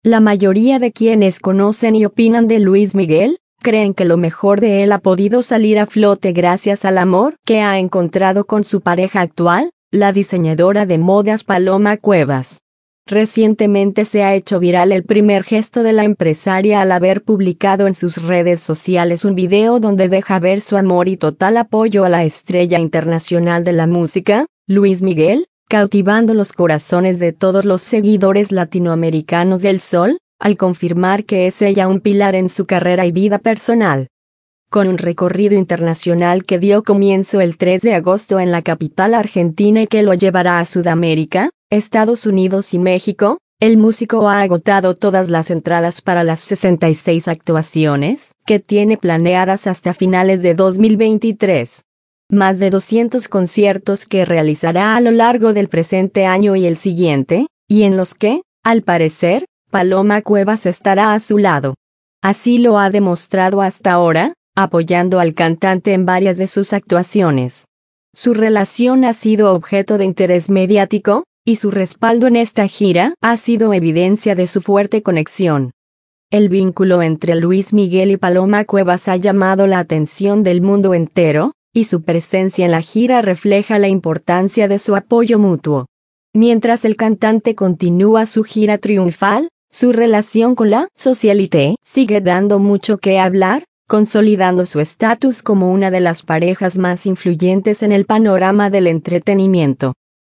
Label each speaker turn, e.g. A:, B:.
A: La mayoría de quienes conocen y opinan de Luis Miguel, creen que lo mejor de él ha podido salir a flote gracias al amor que ha encontrado con su pareja actual, la diseñadora de modas Paloma Cuevas. Recientemente se ha hecho viral el primer gesto de la empresaria al haber publicado en sus redes sociales un video donde deja ver su amor y total apoyo a la estrella internacional de la música, Luis Miguel, cautivando los corazones de todos los seguidores latinoamericanos del Sol, al confirmar que es ella un pilar en su carrera y vida personal. Con un recorrido internacional que dio comienzo el 3 de agosto en la capital argentina y que lo llevará a Sudamérica, Estados Unidos y México, el músico ha agotado todas las entradas para las 66 actuaciones que tiene planeadas hasta finales de 2023. Más de 200 conciertos que realizará a lo largo del presente año y el siguiente, y en los que, al parecer, Paloma Cuevas estará a su lado. Así lo ha demostrado hasta ahora, apoyando al cantante en varias de sus actuaciones. Su relación ha sido objeto de interés mediático, y su respaldo en esta gira ha sido evidencia de su fuerte conexión. El vínculo entre Luis Miguel y Paloma Cuevas ha llamado la atención del mundo entero, y su presencia en la gira refleja la importancia de su apoyo mutuo. Mientras el cantante continúa su gira triunfal, su relación con la socialité sigue dando mucho que hablar, consolidando su estatus como una de las parejas más influyentes en el panorama del entretenimiento.